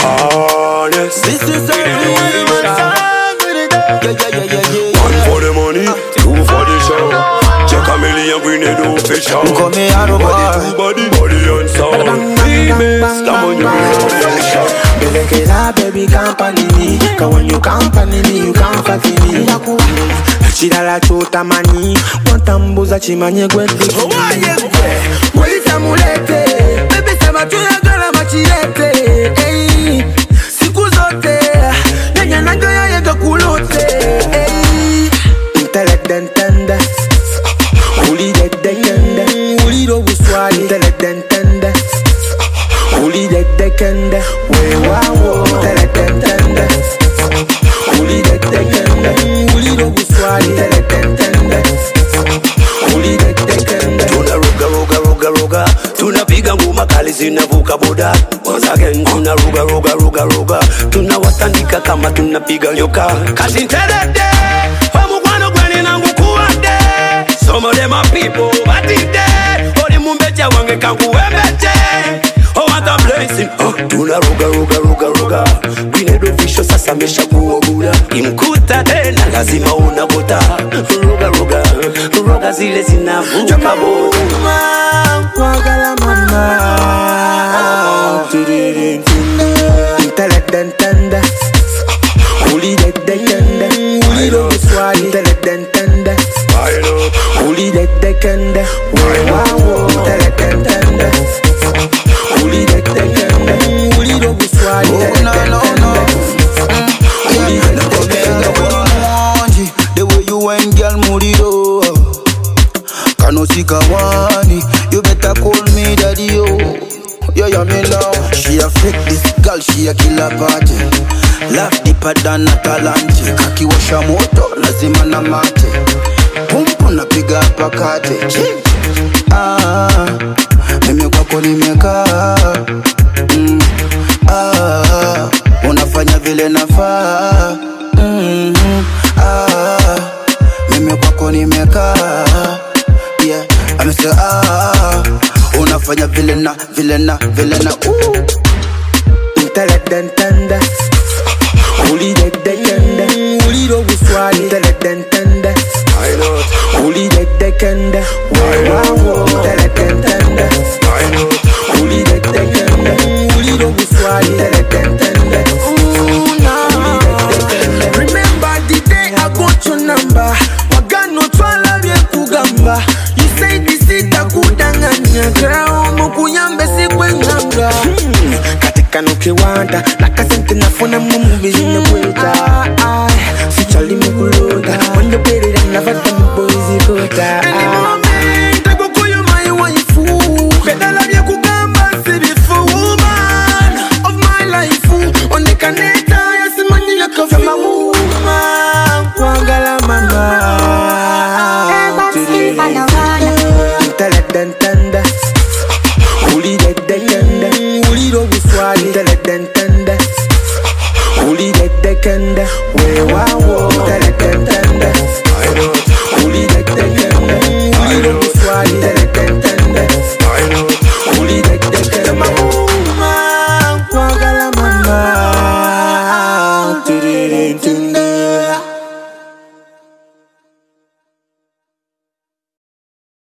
Honest. This is a real song. One for the money, two for the show. Check a million grenade official. Come here, body and sound. Remix, come on, you baby, company me. Cause when you company me, you comfort me. Chidala chota mani. Wantambuza chimanye gwende. Mwita mulete. Baby, sema tunagala machilete. Siku zote. Nenya nangoya yega kulote. Intellect and tender. Uli de kende. Uli do uswali. Intellect and tender. Uli de kende. We wawo. Intellect and tender. Uli de kende. Uli do uswali. Intellect and tender. Uli de kende. Tuna ruga. Tunapiga ngoma kali zinavuka boda. Once again tuna ruga. Tunawatandika kama tunapiga nyoka. Kasi ntelede. Wamukwano kweni nangu kuwande. Some of them are people, but in there. Oli mumbeja wange kangu wemeje. Oh, what a blessing. Tuna ruga. Grenade official sasa mesha kuogula. Imkuta tena lazima unagota. Ruga zile zinavuka boda. Kwagala mama. Intellect and tender. Uli de kende. Uli do uswali. Intellect and tender. Uli de kende. Wow. Intellect and tender. Uli de kende. Uli do uswali. Intellect and tender. Uli de kende. The way you went, girl, murido. Kanosika wani, you better call me daddy, yo. Yeah, me now. She a fake, this girl, she a killer party. Laugh deeper than Atalante. Kaki washa moto, lazima na mate. Pumpu na piga pakate. Mimi kwako nimekaa. Unafanya vile nafaa. Mimi kwako nimekaa. Yeah, amesema unafanya vile na Intellect and tender. Uli de kende. Uli do uswali. Intellect and tender. Uli de kende. Wow. Intellect and tender. Uli de kende. Uli do uswali. Intellect and tender. Remember the day I got your number. Wagano twala bye kugamba. You say this is takudanganya. Girl, mukuyambe sikwenyanga. Katika nukiwanda nakasente nafuna mumbi zinabweta. Sichali mukulonda. When you pay it and never done boys you go.